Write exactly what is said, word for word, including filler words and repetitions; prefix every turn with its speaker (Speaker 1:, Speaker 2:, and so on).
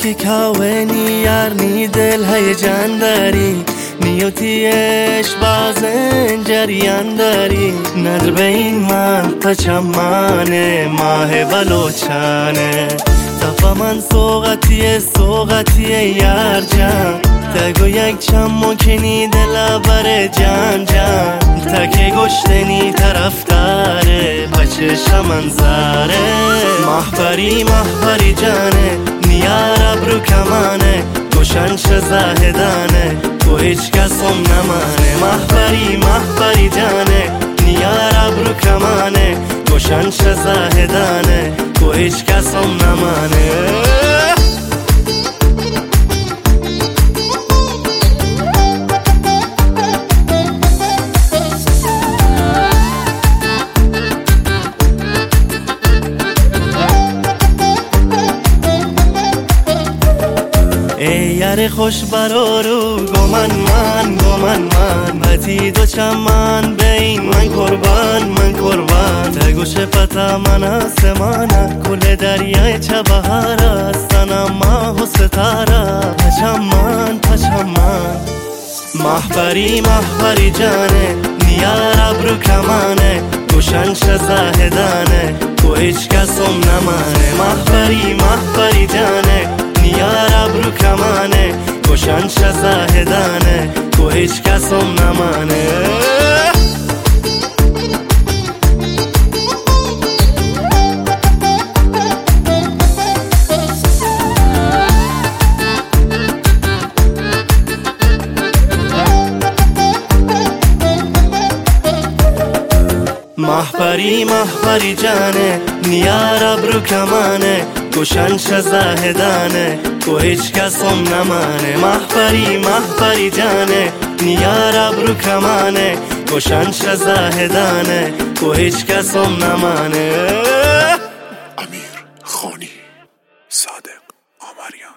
Speaker 1: که کاونی یارنی دل هیجان داری نیوتیش بازن جریان داری ندر بین من تا چمانه ماه بلوچانه تفا من سوغتیه سوغتیه یار جان تگو یک چمو کنی دل بر جان جان تکی گشتنی طرف داره بچش منظره محبری محبری جانه نیار ابرو کمانه گوشنش زاهدانه تو هیچ کسم نمانه محبری محبری جانه نیار ابرو کمانه گوشنش زاهدانه تو هیچ کسم نمانه ای یار خوش برارو گمان من گمان من بتی دو چمان بین من قربان من قربان تگو شفتا من آسمانه کل دریای چه بهاره سنم ماه و ستاره پچمان پچمان محبری محبری جانه نیار ابرو کمانه گوشنش زاهدانه تو هیچ کسم نمانه محبری محبری جانه نیار ابرو کمانه گوشنش زاهدانه تو هیچ کسم نمانه محبری محبری جانه نیار ابرو کمانه گوشنش زاهدانه تو هیچ کسم نمانه محبری محبری جانه نیار ابرو کمانه گوشنش زاهدانه تو هیچ کسم نمانه.
Speaker 2: امیر خانی، صادق آمریان.